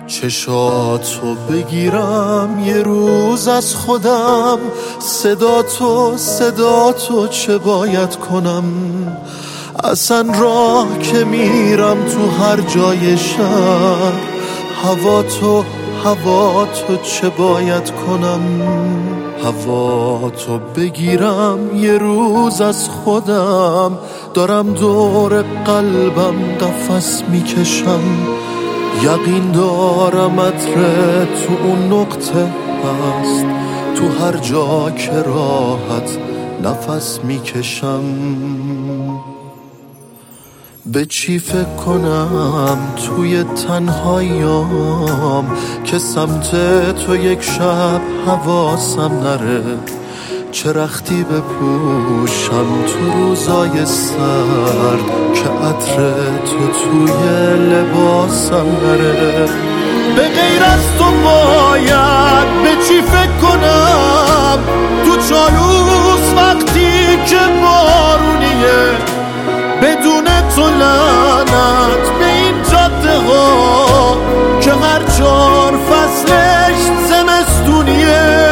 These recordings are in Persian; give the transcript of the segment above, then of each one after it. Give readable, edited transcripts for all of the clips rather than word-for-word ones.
چشاتو بگیرم یه روز از خودم، صداتو چه باید کنم؟ اصلا راه که میرم تو هر جای شهر، هواتو چه باید کنم؟ هواتو بگیرم یه روز از خودم، دارم دور قلبم قفس میکشم، یقین دارم عطر تو اون نقطه هست، تو هر جا که راحت نفس میکشم. به چی فکر کنم توی تنهاییام که سمت تو یک شب حواسم نره؟ چه رختی بپوشم تو روزای سرد که عطر تو توی لباسم نره؟ به غیر از تو باید به چی فکر کنم تو چالوس وقتی که بارونیه؟ بدون تو لعنت به این جاده ها که هر 4 فصلش زمستونیه.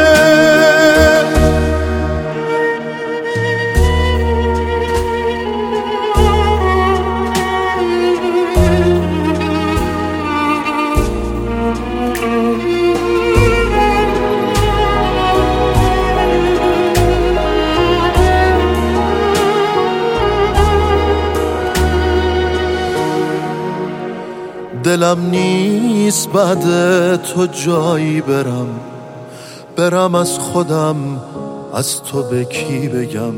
دلم نیست بعد تو جایی برم از خودم، از تو به کی بگم؟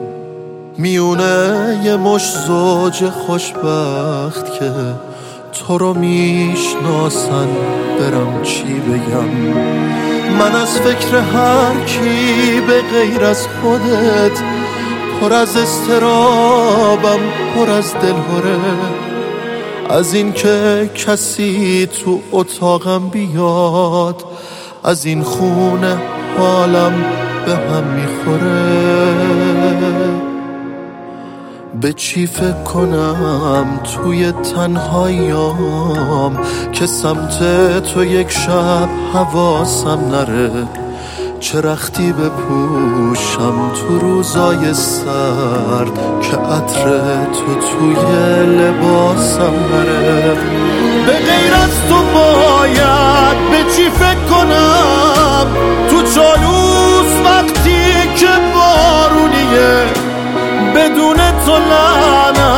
میونه یه مش زوج خوشبخت که تو رو میشناسن، برم چی بگم؟ من از فکر هر کی به غیر از خودت پر از اضطرابم، پر از دلهره، از این که کسی تو اتاقم بیاد، از این خونه حالم به هم میخوره. به چی فکر کنم توی تنهاییام که سمت تو یک شب حواسم نره؟ چه رختی بپوشم تو روزای سرد که عطر تو توی لباسم نره؟ به غیر از تو باید به چی فکر کنم تو چالوس وقتی که بارونیه؟ بدون تو لعنت